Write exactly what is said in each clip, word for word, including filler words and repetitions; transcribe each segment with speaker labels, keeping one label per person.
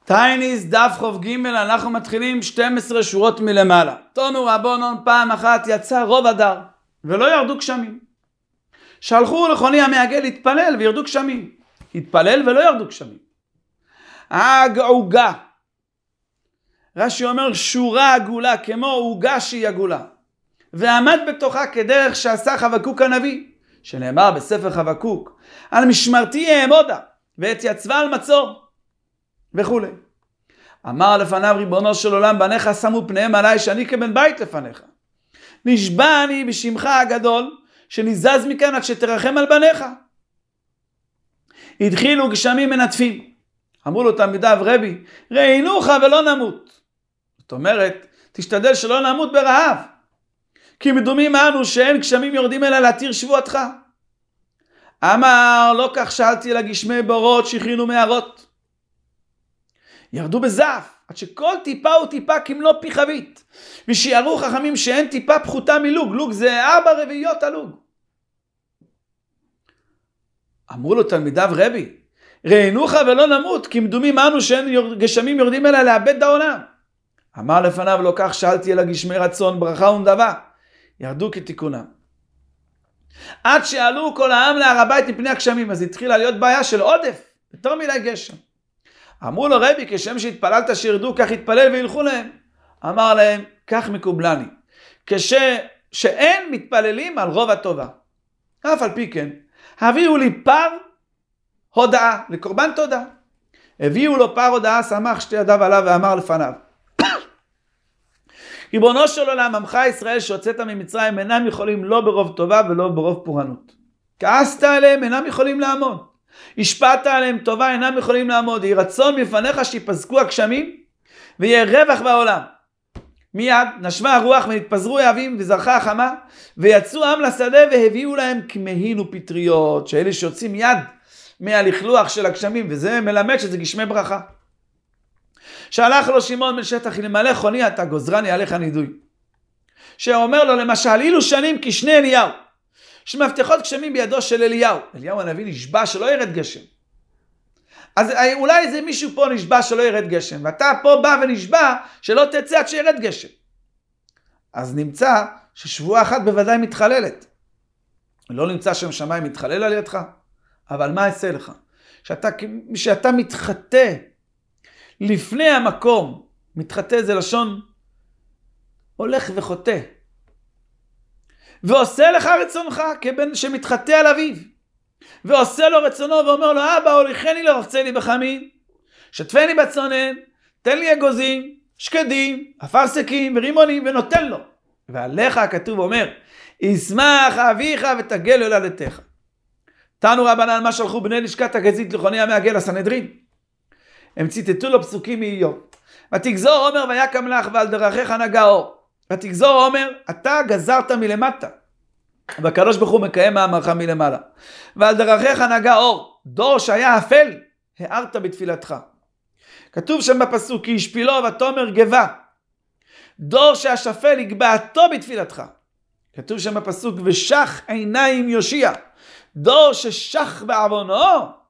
Speaker 1: טייניס דף חוב ג', אנחנו מתחילים שתים עשרה שורות מלמעלה. תונו רבונון, פעם אחת יצא רוב הדר ולא ירדו גשמים. שלחו לחוני המעגל להתפלל וירדו גשמים. התפלל ולא ירדו גשמים. העוגה, רש"י אומר שורה עגולה כמו עוגה שהיא עגולה, ועמד בתוכה כדרך שעשה חבקוק הנביא, שנאמר בספר חבקוק, על משמרתי אעמודה והתייצבה על מצור וכו'. אמר לפניו ריבונו של עולם, בניך שמו פניהם עליי שאני כבן בית לפניך. נשבע אני בשמך הגדול שניזז מכאן עד שתרחם על בניך. התחילו גשמים מנטפים. אמרו לו תלמידיו, רבי, ראינוך ולא נמות. זאת אומרת, תשתדל שלא נמות ברעב. כי מדומים אנו שאין גשמים יורדים אלא להתיר שבועתך. אמר, לא כך שאלתי אלא גשמי בורות שכינו מערות. ירדו בזעף, עד שכל טיפה הוא טיפה כמלוא פי חבית. ושיערו חכמים שאין טיפה פחותה מלוג. לוג זה ארבע רביעיות הלוג. אמרו לו תלמידיו, רבי, ראינוך ולא נמות, כי מדומים אנו שאין גשמים יורדים אלא לאבד העולם. אמר לפניו, לא כך שאלתי אלא גשמי רצון, ברכה ונדבה. ירדו כתיקונם. עד שעלו כל העם להר הבית מפני הגשמים, אז התחילה להיות בעיה של עודף, יותר מדי גשם. אמרו לו, רבי, כשם שהתפללת שירדו, כך התפלל וילכו להם. אמר להם, כך מקובלני. כשאין מתפללים על רוב הטובה. אף על פי כן, הביאו לי פר הודעה, לקורבן תודה. הביאו לו פר הודעה, שמח שתי ידיו עליו ואמר לפניו, ריבונו של עולם, עמך ישראל שהוצאת ממצרים אינם יכולים לא ברוב טובה ולא ברוב פורענות. כעסת עליהם, אינם יכולים לעמוד. השפעת עליהם טובה, אינם יכולים לעמוד. יהי רצון מפניך שיפסקו הגשמים ויהיה רווח בעולם. מיד נשבה הרוח ונתפזרו האבים וזרחה החמה, ויצאו עם לשדה והביאו להם כמהין ופטריות, שאלה שיוצאים מיד מהלכלוח של הגשמים, וזה מלמד שזה גשמי ברכה. שהלך לו שמעון בן שטח, למלא חוני אתה גוזרני עליך נידוי. שאומר לו למשל, אילו שנים כשני אליהו, שמבטחות גשמים בידו של אליהו. אליהו הנביא נשבע שלא ירד גשם. אז אולי איזה מישהו פה נשבע שלא ירד גשם, ואתה פה בא ונשבע שלא תצא עד שירד גשם. אז נמצא ששבועה אחת בוודאי מתחללת. לא נמצא שם שמיים מתחלל על ידך, אבל מה אעשה לך? שאתה, שאתה מתחטא לפני המקום, מתחטא זה לשון הולך וחוטא, ועושה לך רצונך כבן שמתחטא על אביו, ועושה לו רצונו ואומר לו, אבא הוליכני לרחצה לי בחמין, שטפני בצונן, תן לי אגוזים, שקדים, אפרסקים ורימונים, ונותן לו. ועליך הכתוב אומר, ישמח אביך ותגל הולדתך. תנו רבנן, מה שלחו בני לשכת הגזית לחוני המעגל הסנהדרין? הם ציטטו לו פסוקים מאיוב. ותגזור אומר ויקם לך ועל דרכיך נגע אור. ותגזור אומר, אתה גזרת מלמטה, והקדוש ברוך הוא מקיים מאמרך מלמעלה. ועל דרכיך נגע אור, דור שהיה אפל, הארת בתפילתך. כתוב שם בפסוק, כי השפילו ותאמר גבה, דור שהשפל הגבהתו בתפילתך. כתוב שם בפסוק, ושח עיניים יושיע, דור ששח בעוונו,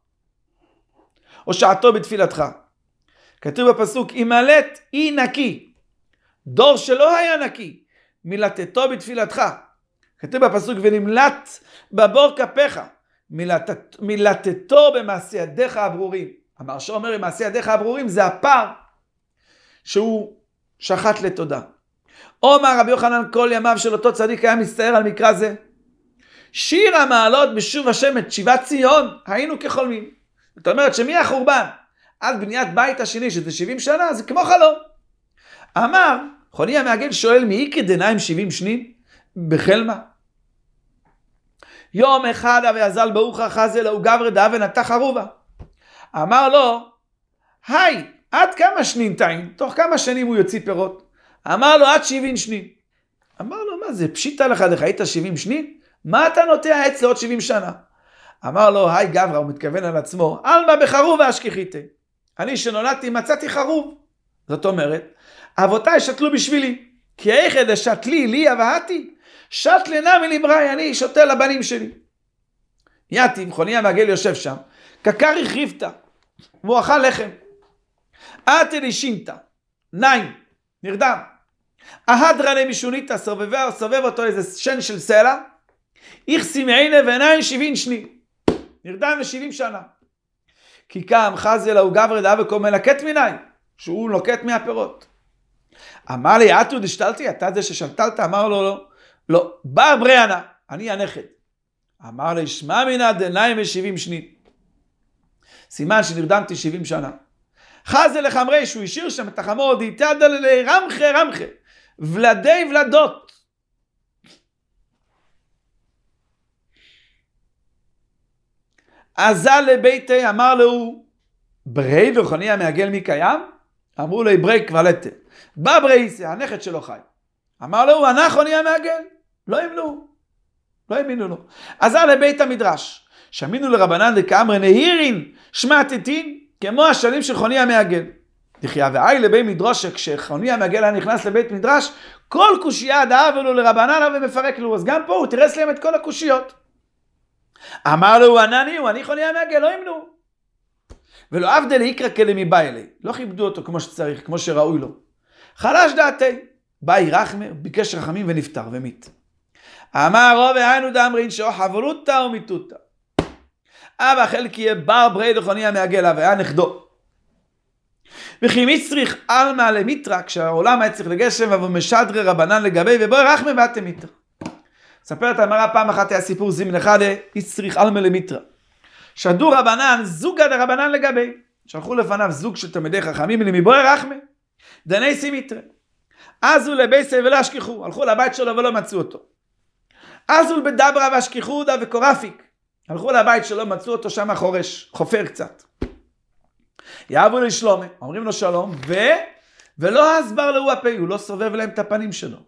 Speaker 1: או שעתו בתפילתך. כתוב בפסוק, ימלט אי נקי, דור שלא היה נקי, מילתתו בתפילתך. כתוב בפסוק, ונמלט בבור כפיך, מילת, מילתתו במעשי ידיך הברורים. אמר שאומר, מעשי ידיך הברורים זה הפר שהוא שחט לתודה. אומר רבי יוחנן, כל ימיו של אותו צדיק היה מסתער על מקרא זה. שיר המעלות בשוב השם את שיבת ציון, היינו כחולמים. זאת אומרת שמי החורבן עד בניית בית השני, שזה שבעים שנה, זה כמו חלום. אמר, חוני המעגל שואל, מי כדניים שבעים שנים? בחלמה. יום אחד ויזל ברוך חזה לאו גבר דאה ונטע חרובה. אמר לו, היי, עד כמה שנים תאים? תוך כמה שנים הוא יוציא פירות? אמר לו, עד שבעים שנים. אמר לו, מה זה, פשיטה לך, דחיית שבעים שנים? מה אתה נוטע עץ לעוד שבעים שנה? אמר לו, היי גברא, הוא מתכוון על עצמו, אלמה בחרובה אשכחיתי. אני שנולדתי מצאתי חרוב. זאת אומרת, אבותיי שתלו בשבילי, כי היכד שתלי לי אבהתי, שת לנה מלברי, אני שותה לבנים שלי. יתים, חוני המעגל יושב שם, קקרי חיפתה, והוא אכל לחם. אתי לשינתא, ניים, נרדם. ההדרנה משוניתא, סובב, סובב אותו איזה שן של סלע, איכסי מעיני ועיניים שבעים שני. נרדם לשבעים שנה. כי קם חזי אלא הוא גברי דאב וכל מלקט מיני, שהוא לוקט מהפירות. אמר לי, אתו דשתלתי, אתה זה ששלטלת? אמר לו, לא, לא, בר בריאנה, אני הנכד. אמר לי, שמע מינה דניים ושבעים שני. סימן שנרדמתי שבעים שנה. חזי לחמרי, שהוא השאיר שם את החמור, דייתא דללי רמחה רמחה, ולדי ולדות. עזה לביתי, אמר לו, ברי וחוני המעגל מי קיים? אמרו לו, ברי קבלתה. בא ברי, זה הנכד שלו חי. אמר לו, אנחנו חוני המעגל. לא ימנו. לא ימינו לו. עזה לבית המדרש. שמינו לרבנן דקאמרי נהירין שמעתתין, כמו השנים של חוני המעגל. דחיה ואי לבי מדרוש, כשחוני המעגל היה נכנס לבית מדרש, כל קושייה דאב לו לרבנן ומפרק לו. אז גם פה הוא תירס להם את כל הקושיות. אמר לו, הוא ענני, הוא אני חוני המעגל, לא ימנו. ולא עבדה להיקרא כלי מבא אלי. לא כיבדו אותו כמו שצריך, כמו שראוי לו. חלש דעתי. באי רחמה, ביקש רחמים ונפטר ומת. אמר רוב היינו דאמרין שאו חברותא ומיתותא. אבא חלקי יהיה בר ברי לחוני המעגל, והיה נכדו. וכי מצריך אלמה למיטרה, כשהעולם היה צריך לגשם, אבל משדרי רבנן לגבי, ובואי רחמה ואתם מיטרה. ספרת אמרה פעם אחת היה סיפור זימן אחד, יצריך אלמה למיטרה. שדו רבנן, זוגה דרבנן לגבי. שלחו לפניו זוג של תלמידי חכמים, מבואי רחמה. דני סימיטרה. אז הוא לבייסה ולא השכיחו, הלכו לבית שלו ולא מצאו אותו. אז הוא בדברה והשכיחו דה וקורפיק. הלכו לבית שלו, מצאו אותו שם חורש, חופר קצת. יאהבו לשלומה, אומרים לו שלום, ו... ולא הסבר לו הפה, הוא לא סובב להם את הפנים שלו.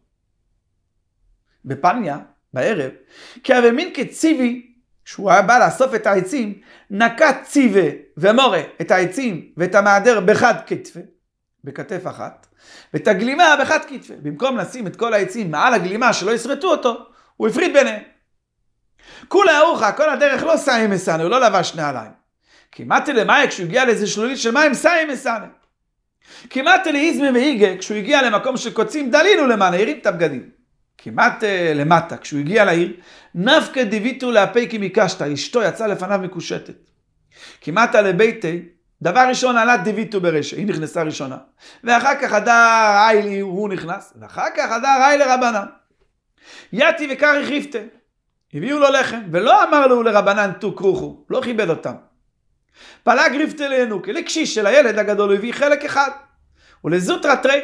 Speaker 1: בפניה, בערב, כי המין כציבי, שהוא היה בא לאסוף את העצים, נקט ציבה ומורה את העצים ואת המעדר בחד כתפה, בכתף אחת, ואת הגלימה בחד כתפה. במקום לשים את כל העצים מעל הגלימה שלא ישרטו אותו, הוא הפריד ביניהם. כולה ארוחה, כל הדרך לא סיים מסנה, הוא לא לבש נעליים. כמעט למאי, כשהוא הגיע לאיזה שלולית של מים, סיים מסנה. כמעט להיזמי והיגה, כשהוא הגיע למקום של קוצים, דלינו למענה, הרים את הבגדים. כמעט uh, למטה, כשהוא הגיע לעיר, נפקא דיוויתו להפי כי מקשת, אשתו יצאה לפניו מקושטת. כמעט לביתי, דבר ראשון עלה דיוויתו ברשע, היא נכנסה ראשונה. ואחר כך הדר איילי הוא נכנס, ואחר כך הדר איילי רבנן. יתי וקרי חיפתה. הביאו לו לחם, ולא אמר לו לרבנן תו כרוכו, לא כיבד אותם. פלג ריפתה לענו, כי לקשיש של הילד הגדול הביא חלק אחד, ולזוטרה תרי.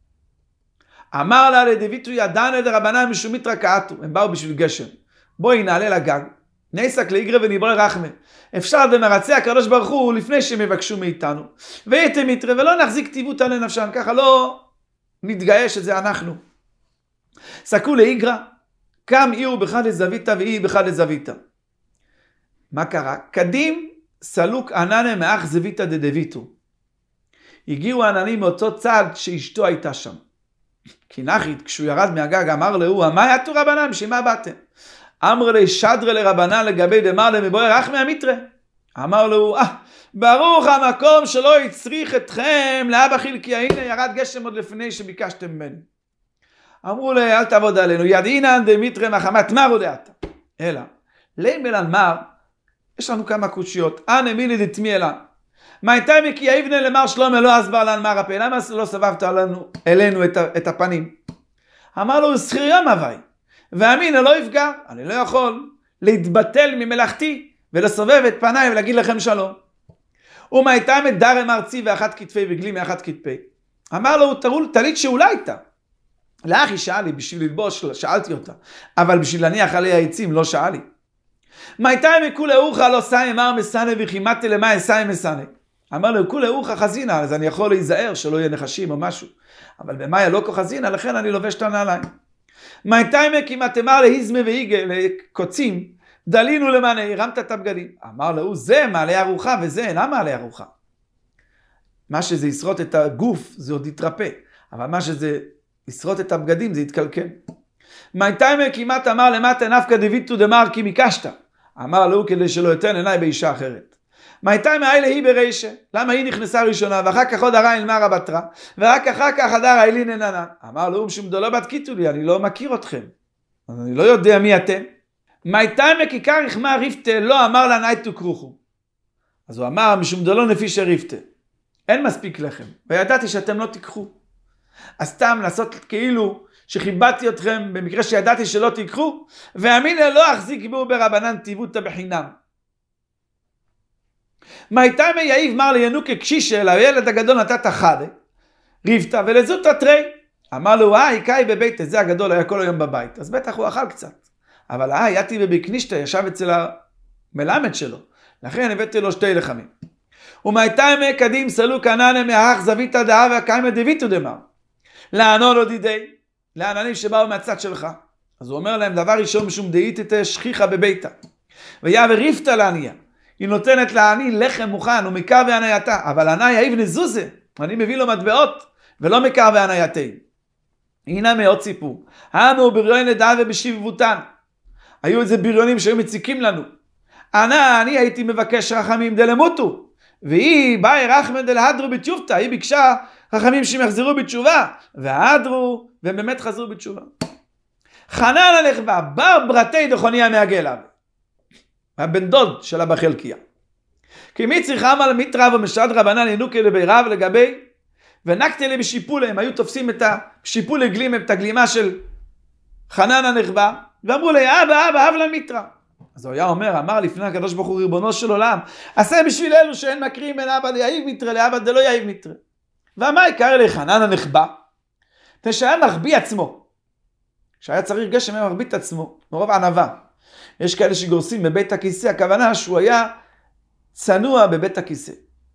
Speaker 1: אמר לה לדויתו ידענה דרבנן משומית רקעתו, הם באו בשביל גשם. בואי נעלה לגג, נסק לאיגרה ונברא רחמה. אפשר במרצה הקדוש ברוך הוא לפני שהם יבקשו מאיתנו. ויתם יתרה ולא נחזיק טיבותה לנפשם, ככה לא נתגייש את זה אנחנו. סקו לאיגרה, קם איר בחד לזוויתה ואי בחד לזוויתה. מה קרה? קדים סלוק עננה מאח זוויתה דדוויתו. הגיעו העננים מאותו צד שאשתו הייתה שם. כי נחית, כשהוא ירד מהגג, אמר לו, מה יתו רבנן, שמה באתם? אמר לי, שדרה לרבנן לגבי דמר למבואי רח מהמיטרה. אמר לו, אה, ברוך המקום שלא יצריך אתכם לאבא חילקי, הנה ירד גשם עוד לפני שביקשתם ממני. אמרו לי, אל תעבוד עלינו, ידעינן דמיטרה מחמת מרו דעתה. אלא, לימלן מר, יש לנו כמה קושיות, אנא מילי דתמי אלן. מה הייתה מקי היבנה למר שלמה לא הסבר לנו מר הפה, למה לא סבבת עלינו, אלינו את, את הפנים? אמר לו, זכירם הווי, ואמין לא יפגע, אני לא יכול להתבטל ממלאכתי ולסובב את פניי ולהגיד לכם שלום. ומה הייתה מדרם ארצי ואחת כתפי וגלי מאחת כתפי. אמר לו, תראו תלית שאולי הייתה. לאחי שאל לי, בשביל ללבוש שאלתי אותה, אבל בשביל להניח עליה העצים לא שאל לי. מה הייתה מכולי אורחה לא סאי אמר מסנה וכימתי למה אסאי מסנה. אמר לו, כולי אורחה חזינה, אז אני יכול להיזהר שלא יהיה נחשים או משהו. אבל במאיה לא כה חזינה, לכן אני לובש את הנעליים. מה הייתה מכימת אמר להיזמה והיגה, לקוצים, דלינו למענה, הרמת את הבגדים. אמר לו, זה מעלה ארוחה וזה אינה מעלה ארוחה. מה שזה ישרוט את הגוף, זה עוד יתרפא. אבל מה שזה ישרוט את הבגדים, זה יתקלקל. מה הייתה מכימת אמר למטה נפקא דביתו דמר כי מקשת. אמר לו, כדי שלא יתן עיניי באישה אחרת. מה הייתה מהאלה היא ברישה? למה היא נכנסה ראשונה, ואחר כך עוד הרע אלמרה בתרה, ורק אחר כך הדר האלין איננה? אמר לו, שום דולא בתקיתו לי, אני לא מכיר אתכם. אני לא יודע מי אתם. מה הייתה מכיכר רחמה ריפתה, לא אמר לה נייטו כרוכו. אז הוא אמר, משום דולא נפי שריפתה. אין מספיק לכם, וידעתי שאתם לא תיקחו. אז סתם לעשות כאילו שכיבדתי אתכם במקרה שידעתי שלא תיקחו, ואמינא לא אחזיק בו ברבנן טיבותא בחינם. מה הייתה מייעיב מר לינוקה קשישה, לילד הגדול נתת חדה, ריבתא ולזוטא תרי. אמר לו, אה, איקאי בבית, זה הגדול היה כל היום בבית, אז בטח הוא אכל קצת. אבל אה, יתי בבקנישתא, ישב אצל המלמד שלו, לכן הבאתי לו שתי לחמים. ומה הייתה מקדים סלו כננה מהאח זוויתא דאה והקיימא דביתו דמר. לענו לו דידי, לעננים שבאו מהצד שלך. אז הוא אומר להם, דבר ראשון משום דאית את שכיחה בביתה. ויה וריפתא לעניה. היא נותנת לעני לחם מוכן ומקר והנייתה, אבל עני יאיב נזוזה, אני מביא לו מטבעות, ולא מקר והנייתי. הנה מאוד סיפור. אנו בריון לדעה ובשיבבותן. היו איזה בריונים שהיו מציקים לנו. ענה, אני הייתי מבקש רחמים דלמותו, והיא באי רחמן דלהדרו בתשובתא, היא ביקשה רחמים שהם יחזרו בתשובה, וההדרו, והם באמת חזרו בתשובה. חנן הנחבא, בר ברתי דחוניה מהגלב. הבן דוד של אבא חלקיה. כי מי צריכה על מיטרא ומשד רבנן ינוקה לבירב לגבי, ונקתי לי בשיפולה, הם היו תופסים את השיפולה גלים, את הגלימה של חנן הנחבא, ואמרו לי, אבא, אבא, אב למיטרא. אז הוא היה אומר, אמר לפני הקדוש ברוך הוא ריבונו של עולם, עשה בשביל אלו שאין מקרים בין אבא ליאיב מיטרא, לאבא דלא יאיב מיטרא. ומה יקרא לי חנן הנחבא? שהיה מחביא עצמו. שהיה צריך גשם, היה מחביא את עצמו, מרוב ענווה. יש כאלה שגורסים בבית הכיסא, הכוונה שהוא היה צנוע בבית הכיסא.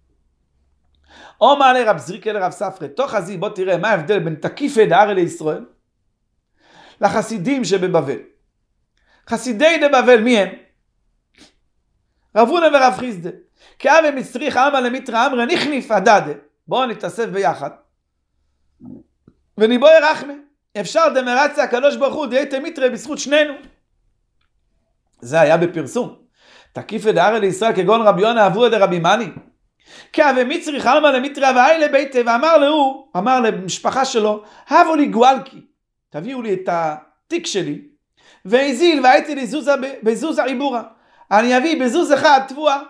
Speaker 1: אומר לרב זריקה לרב ספרא, תוך הזי בוא תראה מה ההבדל בין תקיפי דהרי לישראל לחסידים שבבבל. חסידי דבבל מי הם? רב הונא ורב חיסדא. כאב מצריך אמה למיטרא אמרא נכניף הדדה. בואו נתאסף ביחד. וניבוי רחמה. אפשר דמרצה הקדוש ברוך הוא דייתא מיטרא בזכות שנינו. זה היה בפרסום. תקיפי דהרי לישראל כגון רבי יונה אבוה דרבי מאני. כאב מצריך אמה למיטרא והי לביתא, ואמר לו, אמר למשפחה שלו, הבו לי גואלקי. תביאו לי את התיק שלי. והזיל והייתי לי זוזה בזוזה עיבורה. אני אביא בזוז אחד תבואה.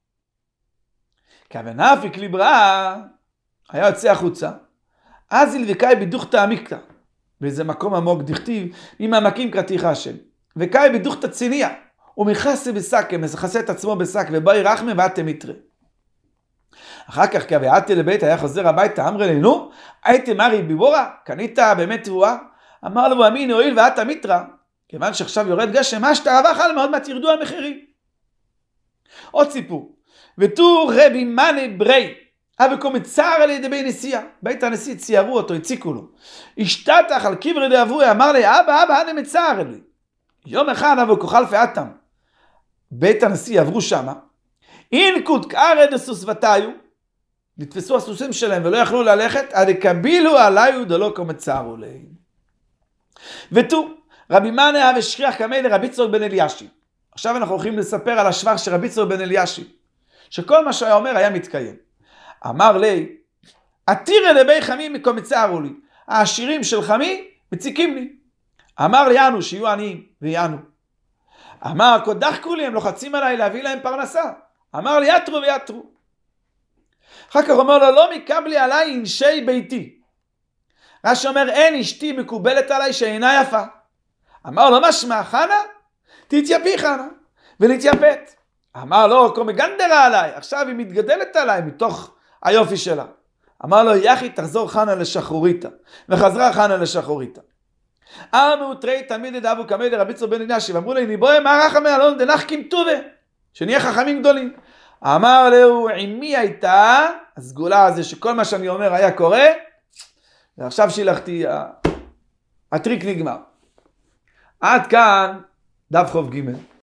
Speaker 1: כוונאפיק ליברא היה יוצא החוצה. אז הלבקאי בדוכתא עמיקתא. באיזה מקום עמוק דכתיב, ממעמקים קראתיך השם. וקאי בדוכתא ציניה. ומכסה בשק, מכסה את עצמו בשק, ובאי רחמה ואתם מיטרא. אחר כך כבאתי לבית היה חוזר הביתה, אמר לי, נו, הייתי מרי ביבורה, קנית באמת תבואה? אמר לו, אמין, הואיל ואתה מיטרא. כיוון שעכשיו יורד גשם, מה שאתה רבח על מאוד מעט ירדו המחירים. עוד סיפור. ותור רבי מאני ברי, אבא קומצר על ידי נשיאה. בית הנשיא ציירו אותו, הציקו לו. השתתח על קברי דאבוי, אמר לי, אבא, אבא, אני מצער לי. יום אחד אבא כוחל פעתם. בית הנשיא עברו שמה. אינקות קארד הסוסבתיו, נתפסו הסוסים שלהם ולא יכלו ללכת, עד קבילו עליו דלא קומצרו להם. ותור. רבי מאני היה ושכיח כמי לרבי צור בן אלישיב. עכשיו אנחנו הולכים לספר על השבח של רבי צור בן אלישיב. שכל מה שהיה אומר היה מתקיים. אמר לי, עתירה לבי חמי מקומצרו לי. העשירים של חמי מציקים לי. אמר לי, יענו, שיהיו עניים, ויענו. אמר, כה דחקו לי, הם לוחצים עליי להביא להם פרנסה. אמר לי, יתרו ויתרו. אחר כך אומר לו, לא מקבלי עליי אנשי ביתי. רש"י אומר, אין אשתי מקובלת עליי שאינה יפה. אמר לו, מה שמע, חנה? תתייפי חנה, ולהתייפת. אמר לו, כה מגנדרה עליי, עכשיו היא מתגדלת עליי מתוך היופי שלה. אמר לו, יחי תחזור חנה לשחוריתה, וחזרה חנה לשחוריתה. אמרו תראי תמיד דאבו כמי לרבי צור בן אלישיב, אמרו לי, ניבואי מה רחמי אלון דנחכים טובה, שנהיה חכמים גדולים. אמר לו, עם מי הייתה הסגולה הזה שכל מה שאני אומר היה קורה, ועכשיו שילחתי, הטריק נגמר. עד כאן דף חוב ג'.